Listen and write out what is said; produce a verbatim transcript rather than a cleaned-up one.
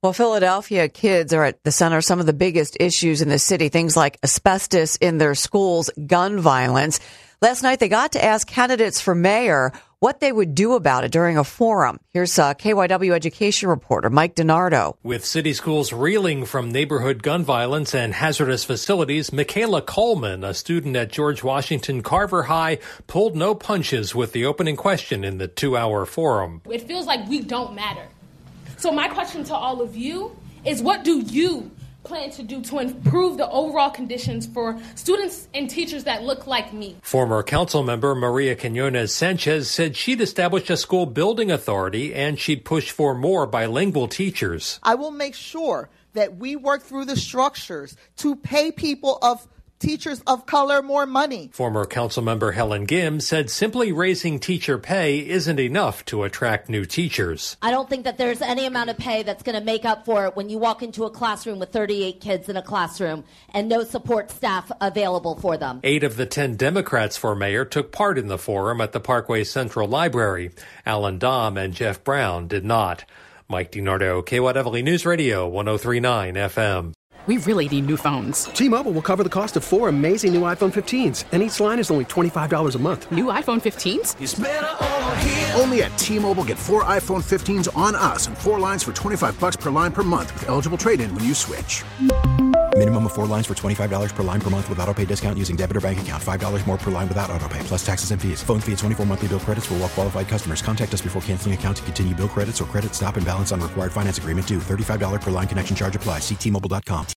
Well, Philadelphia kids are at the center of some of the biggest issues in the city, things like asbestos in their schools, gun violence. Last night, they got to ask candidates for mayor what they would do about it during a forum. Here's uh, K Y W education reporter Mike DiNardo. With city schools reeling from neighborhood gun violence and hazardous facilities, Michaela Coleman, a student at George Washington Carver High, pulled no punches with the opening question in the two-hour forum. It feels like we don't matter. So my question to all of you is, what do you plan to do to improve the overall conditions for students and teachers that look like me? Former council member Maria Quinones Sanchez said she'd establish a school building authority and she'd push for more bilingual teachers. I will make sure that we work through the structures to pay people of teachers of color more money. Former council member Helen Gim said simply raising teacher pay isn't enough to attract new teachers. I don't think that there's any amount of pay that's going to make up for it when you walk into a classroom with thirty-eight kids in a classroom and no support staff available for them. Eight of the ten Democrats for mayor took part in the forum at the Parkway Central Library. Alan Dom and Jeff Brown did not. Mike DiNardo, K Y W News Radio, one oh three point nine F M. We really need new phones. T-Mobile will cover the cost of four amazing new iPhone fifteens, and each line is only twenty-five dollars a month. New iPhone fifteens? It's better over here. Only at T-Mobile, get four iPhone fifteens on us and four lines for twenty-five dollars per line per month with eligible trade-in when you switch. Minimum of four lines for twenty-five dollars per line per month with autopay discount using debit or bank account. five dollars more per line without autopay, plus taxes and fees. Phone fee at twenty-four monthly bill credits for well-qualified customers. Contact us before canceling account to continue bill credits or credit stop and balance on required finance agreement due. thirty-five dollars per line connection charge applies. See T Mobile dot com.